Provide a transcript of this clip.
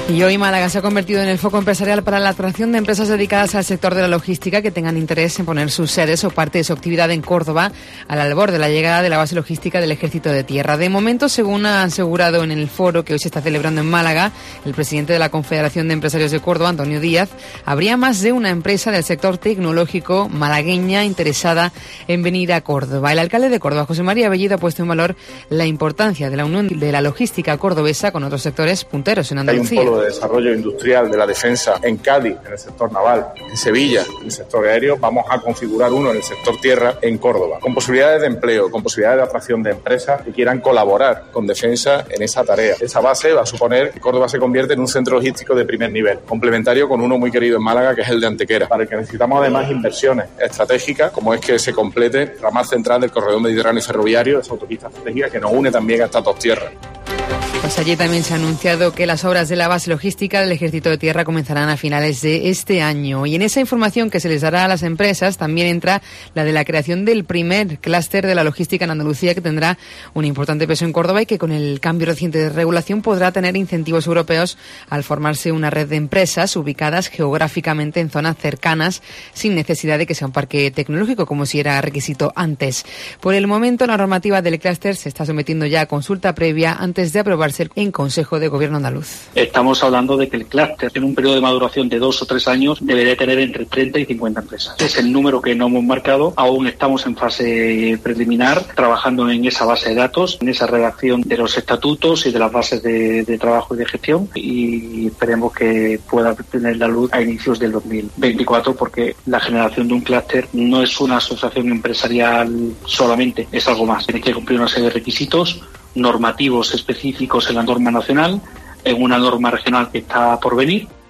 Y hoy Málaga se ha convertido en el foco empresarial para la atracción de empresas dedicadas al sector de la logística que tengan interés en poner sus sedes o parte de su actividad en Córdoba al albor de la llegada de la base logística del Ejército de Tierra. De momento, según ha asegurado en el foro que hoy se está celebrando en Málaga, el presidente de la Confederación de Empresarios de Córdoba, Antonio Díaz, habría más de una empresa del sector tecnológico malagueña interesada en venir a Córdoba. El alcalde de Córdoba, José María Bellido, ha puesto en valor la importancia de la unión de la logística cordobesa con otros sectores punteros en Andalucía. De desarrollo industrial de la defensa en Cádiz, en el sector naval, en Sevilla, en el sector aéreo, vamos a configurar uno en el sector tierra en Córdoba, con posibilidades de empleo, con posibilidades de atracción de empresas que quieran colaborar con defensa en esa tarea. Esa base va a suponer que Córdoba se convierte en un centro logístico de primer nivel, complementario con uno muy querido en Málaga, que es el de Antequera, para el que necesitamos además inversiones estratégicas, como es que se complete el ramal central del corredor mediterráneo y ferroviario, esa autopista estratégica que nos une también a estas dos tierras. Pues allí también se ha anunciado que las obras de la base logística del Ejército de Tierra comenzarán a finales de este año. Y en esa información que se les dará a las empresas también entra la de la creación del primer clúster de la logística en Andalucía, que tendrá un importante peso en Córdoba y que con el cambio reciente de regulación podrá tener incentivos europeos al formarse una red de empresas ubicadas geográficamente en zonas cercanas sin necesidad de que sea un parque tecnológico como si era requisito antes. Por el momento, la normativa del clúster se está sometiendo ya a consulta previa antes de aprobarse en Consejo de Gobierno andaluz. Estamos hablando de que el clúster, en un periodo de maduración de 2 o 3 años, debería tener entre 30 y 50 empresas. Es el número que no hemos marcado. Aún estamos en fase preliminar, trabajando en esa base de datos, en esa redacción de los estatutos y de las bases de trabajo y de gestión, y esperemos que pueda tener la luz a inicios del 2024, porque la generación de un clúster no es una asociación empresarial solamente, es algo más. Tiene que cumplir una serie de requisitos normativos específicos en la norma nacional, en una norma regional que está por venir,